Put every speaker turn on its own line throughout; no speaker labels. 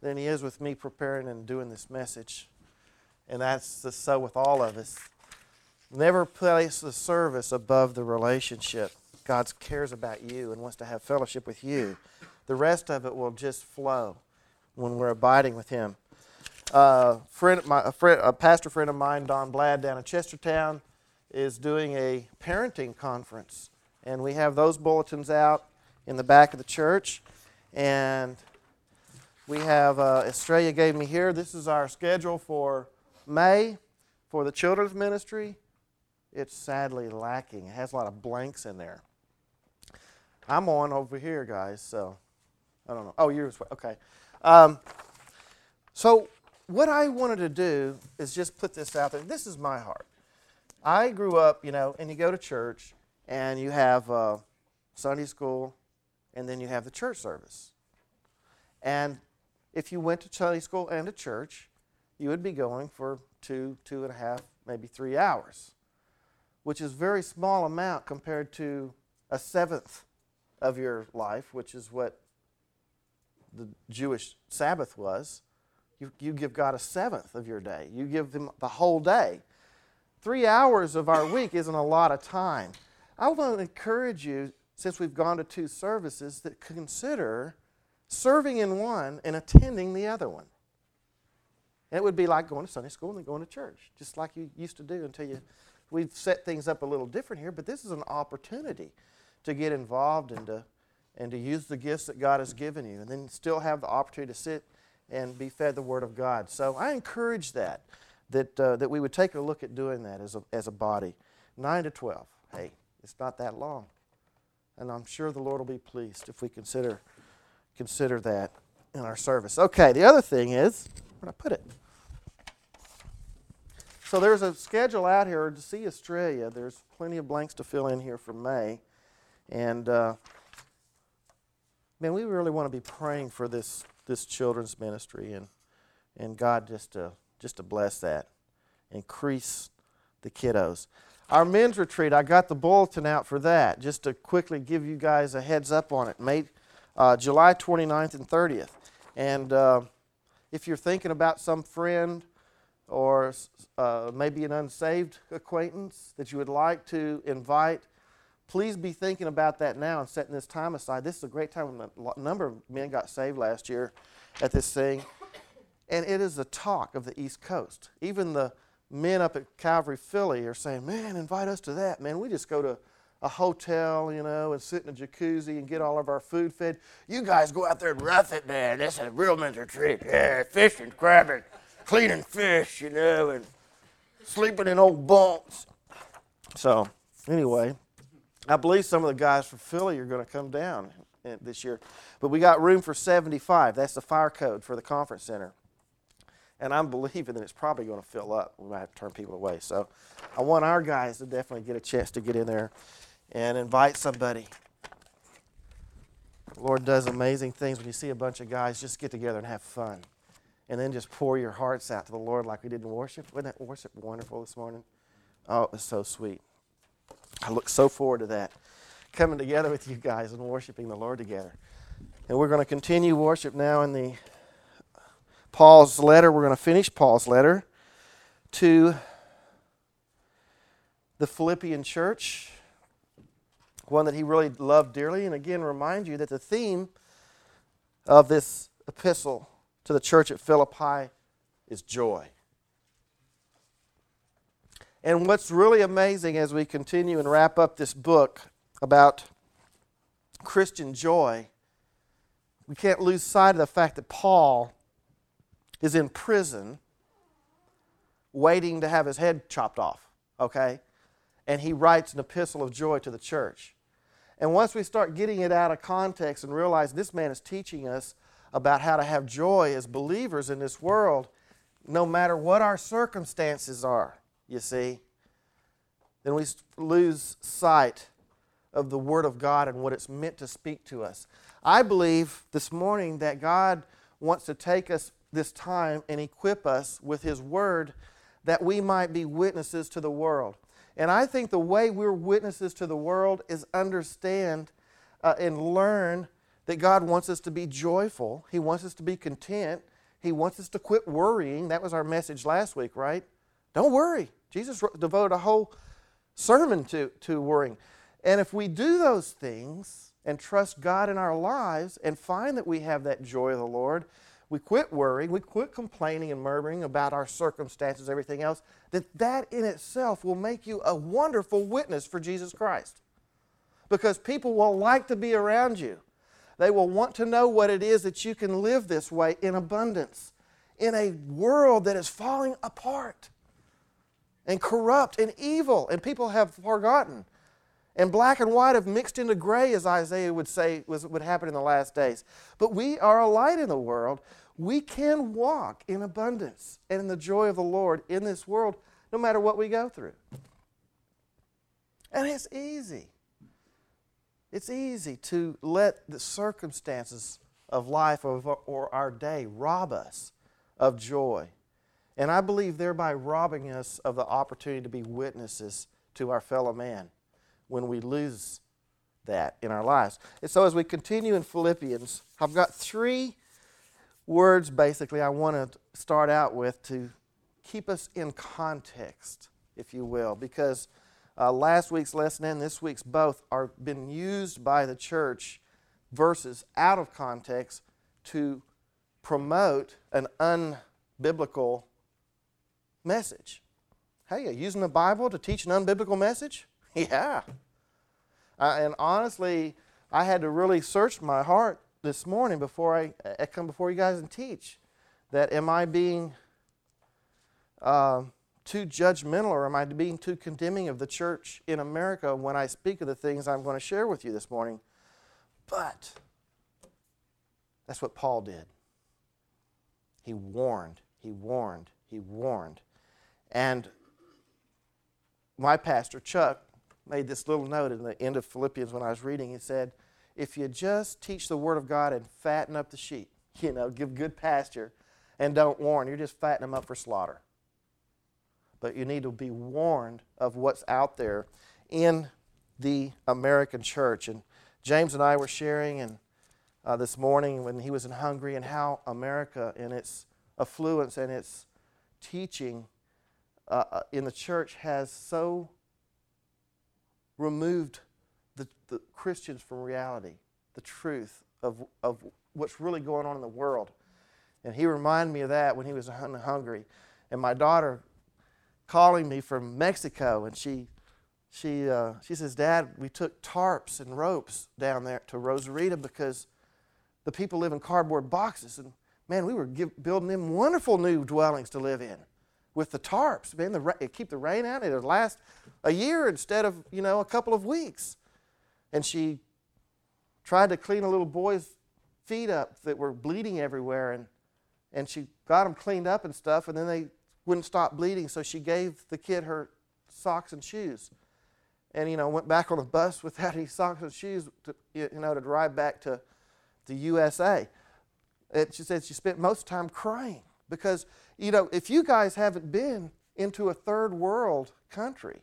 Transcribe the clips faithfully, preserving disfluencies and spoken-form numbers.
than he is with me preparing and doing this message. And that's the, so with all of us. Never place the service above the relationship. God cares about you and wants to have fellowship with you. The rest of it will just flow when we're abiding with him. Uh, friend, my, a, friend, a pastor friend of mine, Don Blad, down in Chestertown, is doing a parenting conference. And we have those bulletins out in the back of the church. And we have, uh, Estrella gave me here, this is our schedule for May for the children's ministry. It's sadly lacking. It has a lot of blanks in there. I'm on over here, guys, so I don't know. Oh, yours, okay. Um, so what I wanted to do is just put this out there. This is my heart. I grew up, you know, and you go to church, and you have uh, Sunday school, and then you have the church service. And if you went to Sunday school and to church, you would be going for two, two and a half, maybe three hours, which is a very small amount compared to a seventh of your life, which is what the Jewish Sabbath was. You, you give God a seventh of your day. You give him the whole day. Three hours of our week isn't a lot of time. I want to encourage you, since we've gone to two services, that consider serving in one and attending the other one. And it would be like going to Sunday school and then going to church, just like you used to do until you... We've set things up a little different here, but this is an opportunity to get involved and to, and to use the gifts that God has given you, and then still have the opportunity to sit and be fed the Word of God. So I encourage that, that, uh, that we would take a look at doing that as a, as a body. nine to twelve. Hey, it's not that long. And I'm sure the Lord will be pleased if we consider, consider that in our service. Okay, the other thing is, where did I put it? So there's a schedule out here to see Australia. There's plenty of blanks to fill in here for May. And, uh, man, we really want to be praying for this this children's ministry and and God just to, just to bless that. Increase the kiddos. Our men's retreat, I got the bulletin out for that, just to quickly give you guys a heads up on it. May, uh, July twenty-ninth and thirtieth. And uh, if you're thinking about some friend or uh, maybe an unsaved acquaintance that you would like to invite, please be thinking about that now and setting this time aside. This is a great time when a number of men got saved last year at this thing. And it is the talk of the East Coast. Even the men up at Calvary, Philly are saying, man, invite us to that. Man, we just go to a hotel, you know, and sit in a jacuzzi and get all of our food fed. You guys go out there and rough it, man. That's a real men's retreat. Yeah, fishing, crabbing, cleaning fish, you know, and sleeping in old bunks. So, anyway, I believe some of the guys from Philly are going to come down this year. But we got room for seventy-five. That's the fire code for the conference center. And I'm believing that it's probably going to fill up. We might have to turn people away. So I want our guys to definitely get a chance to get in there and invite somebody. The Lord does amazing things when you see a bunch of guys just get together and have fun. And then just pour your hearts out to the Lord like we did in worship. Wasn't that worship wonderful this morning? Oh, it was so sweet. I look so forward to that, coming together with you guys and worshiping the Lord together. And we're going to continue worship now in the Paul's letter. We're going to finish Paul's letter to the Philippian church, one that he really loved dearly. And again, remind you that the theme of this epistle to the church at Philippi is joy. And what's really amazing as we continue and wrap up this book about Christian joy, we can't lose sight of the fact that Paul is in prison waiting to have his head chopped off, okay? And he writes an epistle of joy to the church. And once we start getting it out of context and realize this man is teaching us about how to have joy as believers in this world, no matter what our circumstances are, you see, then we lose sight of the Word of God and what it's meant to speak to us. I believe this morning that God wants to take us this time and equip us with His Word that we might be witnesses to the world. And I think the way we're witnesses to the world is understand uh, and learn that God wants us to be joyful. He wants us to be content. He wants us to quit worrying. That was our message last week, right? Don't worry. Jesus devoted a whole sermon to, to worrying. And if we do those things and trust God in our lives and find that we have that joy of the Lord, we quit worrying, we quit complaining and murmuring about our circumstances, everything else, that that in itself will make you a wonderful witness for Jesus Christ. Because people will like to be around you. They will want to know what it is that you can live this way in abundance, in a world that is falling apart and corrupt and evil, and people have forgotten. And black and white have mixed into gray, as Isaiah would say was, would happen in the last days. But we are a light in the world. We can walk in abundance and in the joy of the Lord in this world, no matter what we go through. And it's easy. It's easy to let the circumstances of life or, or our day rob us of joy. And I believe thereby robbing us of the opportunity to be witnesses to our fellow man when we lose that in our lives. And so as we continue in Philippians, I've got three words basically I want to start out with to keep us in context, if you will, because uh, last week's lesson and this week's both are been used by the church, verses out of context, to promote an unbiblical message. Hey, are you using the Bible to teach an unbiblical message? Yeah. Uh, and honestly, I had to really search my heart this morning before I, I come before you guys and teach. That am I being uh, too judgmental, or am I being too condemning of the church in America when I speak of the things I'm going to share with you this morning? But that's what Paul did. He warned, he warned, he warned. And my pastor, Chuck, made this little note in the end of Philippians when I was reading. He said, if you just teach the Word of God and fatten up the sheep, you know, give good pasture, and don't warn, you're just fattening them up for slaughter. But you need to be warned of what's out there in the American church. And James and I were sharing and uh, this morning when he was in Hungary, and how America in its affluence and its teaching uh, in the church has so removed the, the Christians from reality, the truth of, of what's really going on in the world. And he reminded me of that when he was in Hungary. And my daughter calling me from Mexico, and she she uh, she says, Dad, we took tarps and ropes down there to Rosarita because the people live in cardboard boxes. And man, we were give, building them wonderful new dwellings to live in with the tarps. Man, the, it keep the rain out. It would last a year instead of, you know, a couple of weeks. And she tried to clean a little boy's feet up that were bleeding everywhere, and and she got them cleaned up and stuff, and then they wouldn't stop bleeding, so she gave the kid her socks and shoes. And, you know, went back on the bus without any socks and shoes, to, you know, to drive back to the U S A. And she said she spent most of the time crying because, you know, if you guys haven't been into a third world country,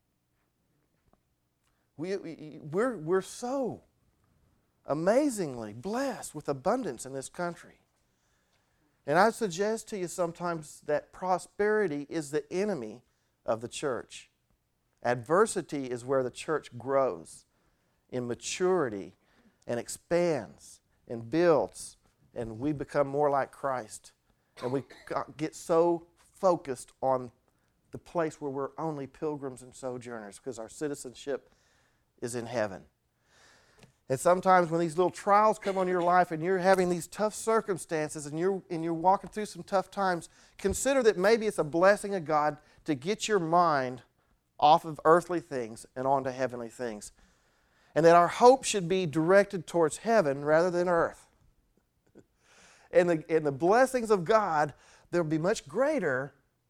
we, we, we're, we're so amazingly blessed with abundance in this country. And I suggest to you sometimes that prosperity is the enemy of the church. Adversity is where the church grows in maturity and expands and builds, and we become more like Christ. And we get so focused on the place where we're only pilgrims and sojourners because our citizenship is in heaven. And sometimes when these little trials come on your life and you're having these tough circumstances and you're, and you're walking through some tough times, consider that maybe it's a blessing of God to get your mind off of earthly things and onto heavenly things. And that our hope should be directed towards heaven rather than earth. And the, and the blessings of God, they'll be much greater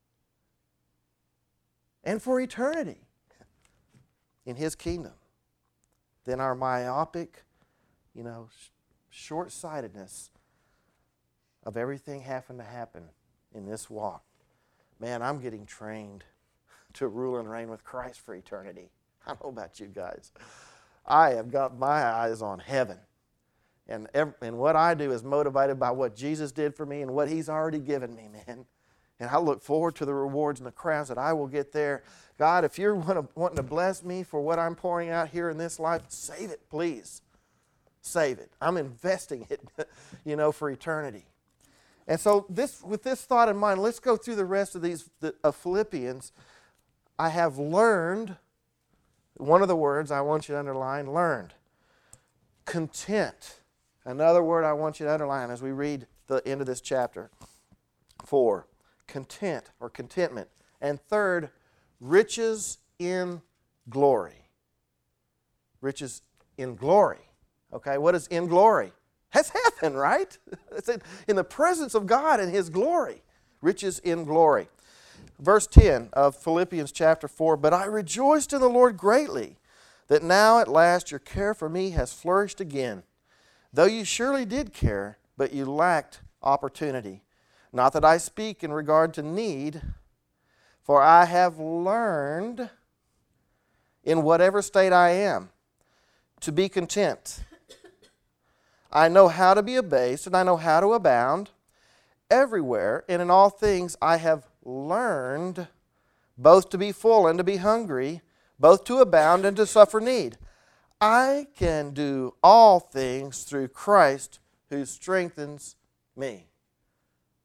and for eternity in His kingdom than our myopic, you know, short-sightedness of everything having to happen in this walk. Man, I'm getting trained to rule and reign with Christ for eternity. I don't know about you guys. I have got my eyes on heaven. And, every, and what I do is motivated by what Jesus did for me and what He's already given me, man. And I look forward to the rewards and the crowns that I will get there. God, if you're wanting to bless me for what I'm pouring out here in this life, save it, please. Save it. I'm investing it, you know, for eternity. And so this, with this thought in mind, let's go through the rest of these the, of Philippians. I have learned, one of the words I want you to underline, learned. Content. Another word I want you to underline as we read the end of this chapter. Four, content or contentment. And third, riches in glory. Riches in glory. Okay, what is in glory? That's heaven, right? It's in, in the presence of God and His glory. Riches in glory. Verse ten of Philippians chapter four, but I rejoiced in the Lord greatly, that now at last your care for me has flourished again. Though you surely did care, but you lacked opportunity. Not that I speak in regard to need, for I have learned in whatever state I am to be content. I know how to be abased, and I know how to abound. Everywhere and in all things I have learned both to be full and to be hungry, both to abound and to suffer need. I can do all things through Christ who strengthens me.